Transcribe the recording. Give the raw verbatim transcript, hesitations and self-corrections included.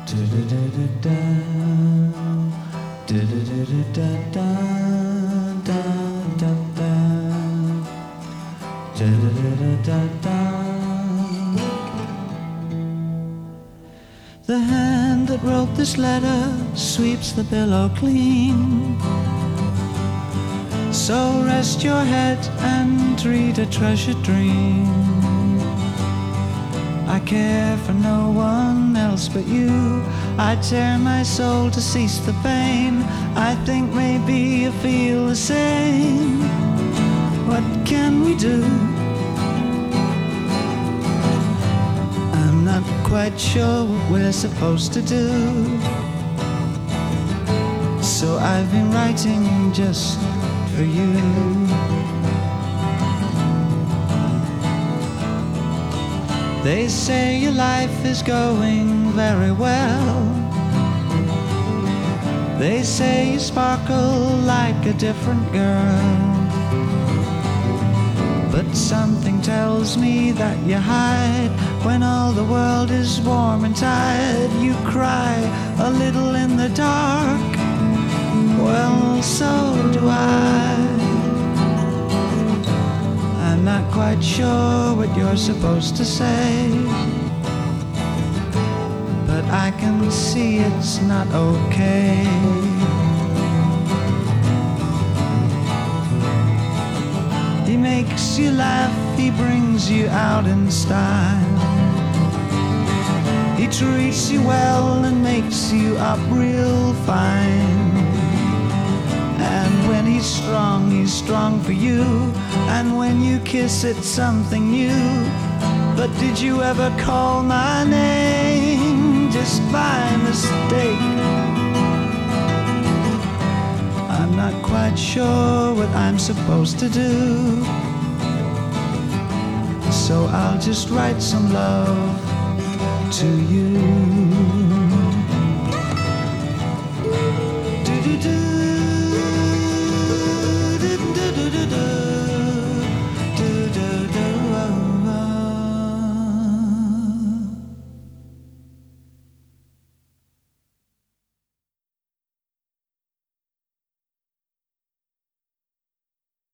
Da-da-da-da-da. Da-da-da-da-da-da. Da-da-da-da. Da-da-da-da-da. The hand that wrote this letter sweeps the pillow clean. So rest your head and read a treasured dream. I care for no one else but you. I tear my soul to cease the pain. I think maybe you feel the same. What can we do? I'm not quite sure what we're supposed to do. So I've been writing just for you. They say your life is going very well. They say you sparkle like a different girl. But something tells me that you hide. When all the world is warm and tired, you cry a little in the dark. Well, so do I. I'm not quite sure what you're supposed to say, but I can see it's not okay. He makes you laugh, he brings you out in style. He treats you well and makes you up real fine. And when he's strong, he's strong for you. And when you kiss, it's something new. But did you ever call my name just by mistake? I'm not quite sure what I'm supposed to do. So I'll just write some love to you.